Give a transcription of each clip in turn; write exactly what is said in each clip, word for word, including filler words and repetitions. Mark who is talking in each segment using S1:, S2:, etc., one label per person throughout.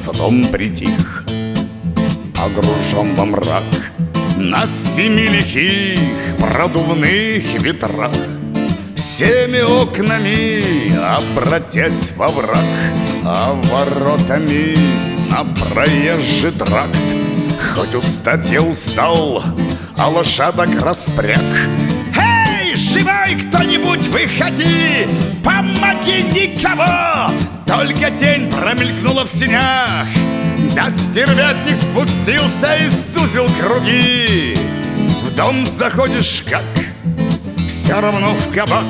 S1: дом притих, погружен во мрак. На семи лихих продувных ветрах, всеми окнами обратясь во враг, а воротами на проезжий тракт. Хоть устать я устал, а лошадок распряг. Эй, живой кто-нибудь, выходи, помоги никого! Только тень промелькнула в сенях, да стервятник спустился и сузил круги. В дом заходишь как, все равно в кабак,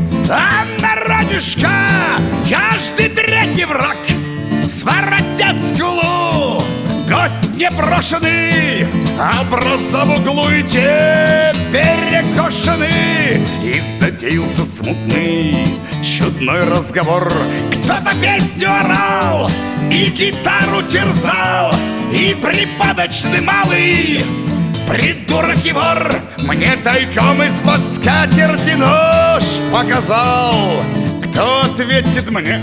S1: а народишко каждый третий враг. Своротят скулу, гость непрошенный, образа в углу и те перекошены. И затеялся смутный, чудной разговор. Кто-то песню орал и гитару терзал, и припадочный малый придурок и вор мне тайком из-под скатерти нож показал. Кто ответит мне,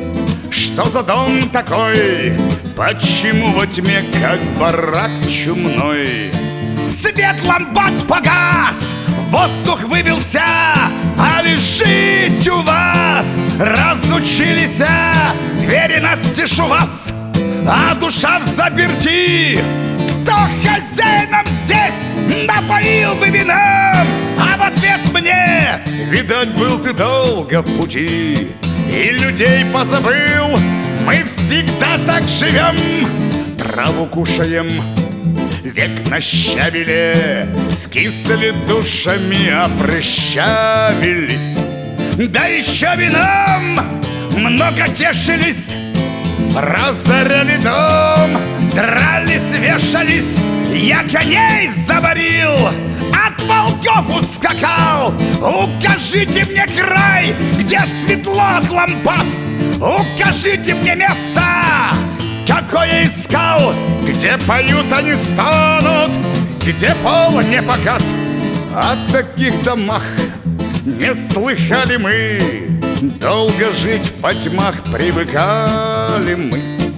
S1: что за дом такой? Почему во тьме, как барак чумной? Свет лампад погас, воздух выбился, а лежить у вас разучились. Двери настежь у вас, а душа в заперти. Кто хозяином здесь напоил бы вином? А в ответ мне: видать, был ты долго в пути и людей позабыл. Мы всегда так живем, траву кушаем, век на щавеле, скисли душами, опрыщавили. Да еще вином много тешились, разоряли дом, дрались, вешались. Я коней заварил, от волков ускакал. Укажите мне край, где светло от лампад. Укажите мне место, какое искал, где поют они станут, где пол не покат. О таких домах не слыхали мы, долго жить в потьмах привыкали мы.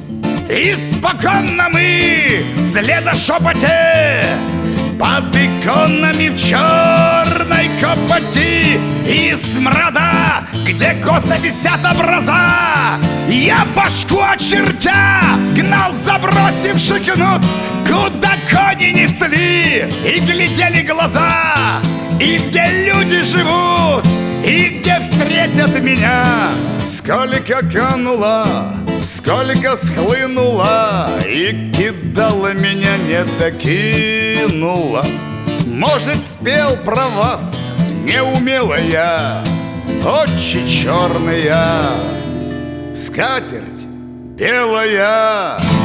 S1: Испоконно мы в следошепоте, под иконами в черной копоти и смрада, где косо висят образа. Я башку очертя гнал, забросивший кнут, куда кони несли, и глядели глаза, и где люди живут, и где встретят меня. Сколько канула, сколько схлынула, и кидала меня, не докинула. Может, спел про вас неумелая, очи черная, скатерть белая.